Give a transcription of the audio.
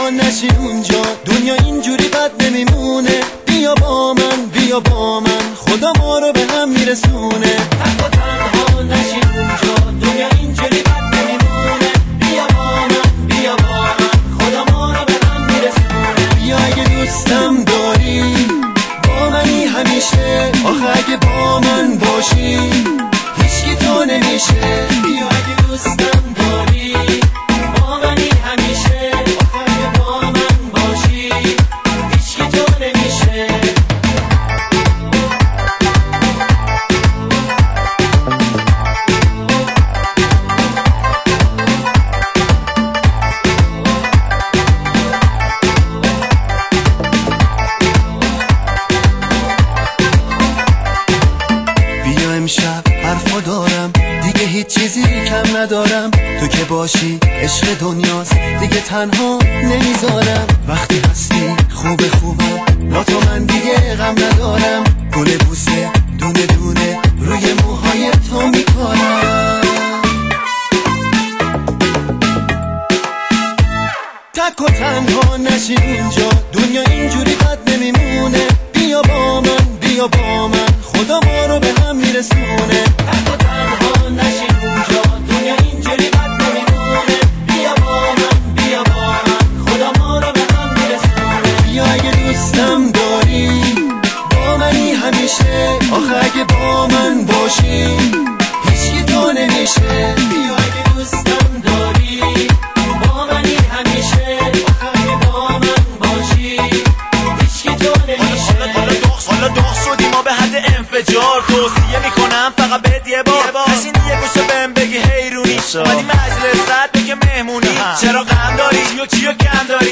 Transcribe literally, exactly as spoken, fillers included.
تنها نشی اونجا، دنیا اینجوری بد نمیمونه. بیا با من بیا با من، خدا ما رو به هم میرسونه. تنها تنها نشی اونجا، دنیا اینجوری بد نمیمونه. بیا با من بیا با من، خدا ما رو به هم میرسونه. بیا اگه دوستم داری با منی همیشه، آخه اگه با من باشی هیچکی تو نمیشه. بیا اگه دوستم داری با منی همیشه، آخه اگه با من باشی هیچکی تو نمیشه. بیا امشب حرفا دارم، دیگه هیچ چیزی کم ندارم. تو که باشی عشق دنیاست، دیگه تنها نمیذارم. وقتی هستی خوب خوبم، با تو من دیگه غم ندارم. گل بوسه دونه دونه روی موهای تو میکنم. تک و تنها نشی اونجا، دنیا اینجوری بد نمیمونه. بیا با من بیا با من، خدا ما رو به هم میرسونه. تک و تنها نشی اونجا، دنیا اینجوری بد نمیمونه. بیا با من بیا با من، خدا ما رو به هم میرسونه. بیا اگه دوستم داری با منی همیشه، آخه اگه با من باشی هیچکی تو نمیشه. بیا اگه دوستم داری با منی همیشه، آخه اگه با من باشی هیچکی تو نمیشه. حالا داغ شدی ما به حد انفجار، توصیه میکنم فقط بهت یه بار نشین یه گوشه بهم بگی هیرونی اومدی مجلس رد بگه مهمونی. چرا غم داری چیو کیو کم داری؟